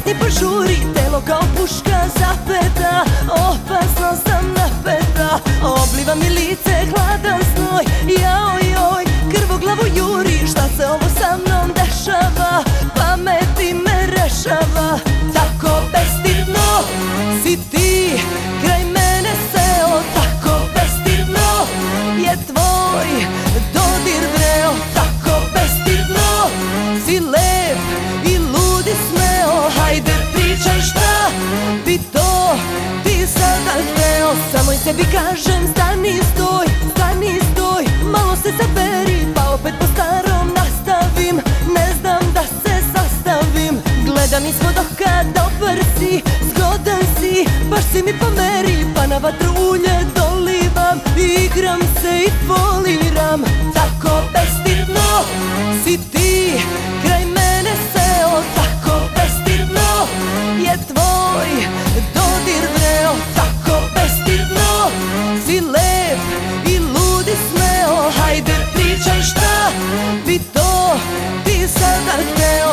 mi požuri, telo kao puška zapeta. Opasno sam napeta, obliva mi lice hladan znoj. Jao joj, krvoglavu juri, šta se ovo sa mnom dešava? Pameti me rešava. Tako bestidno si ti kraj mene seo, tako bestidno je tvoj dodir vreo. Tako bestidno si lep i ludi smeo. Hajde pričaj šta bi to ti sada hteo. Samo i sebi kažem stani stoj, stani stoj. Malo se saberi pa opet po starom nastavim. Ne znam da se sastavim. Gledam ispod oka, dobar si, zgodan si, baš si mi po meri. Pa na vatru ulje dolivam, igram se i foliram. Tako bestidno si ti kraj mene seo, tako bestidno je tvoj dodir vreo. Tako bestidno si lep i ludi smeo. Hajde pričaj šta bi to ti sada hteo.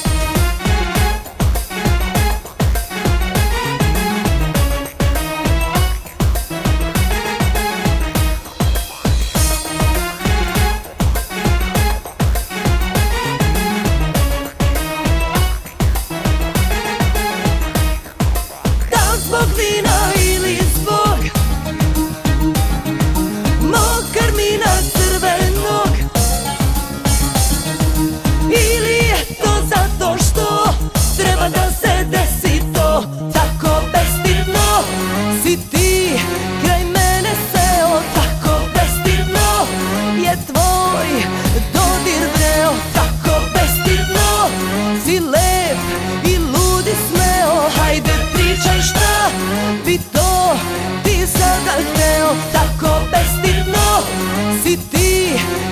Zbog vina ili zbog mog karmina crvenog, ili je to zato što treba da se desi to. Tako bestidno si ti kraj mene seo, tako bestidno je tvoj dodir vreo. Tako bestidno si lep i ludi smeo. Hajde pričaj šta bi to ti sada hteo. Tako bestidno si ti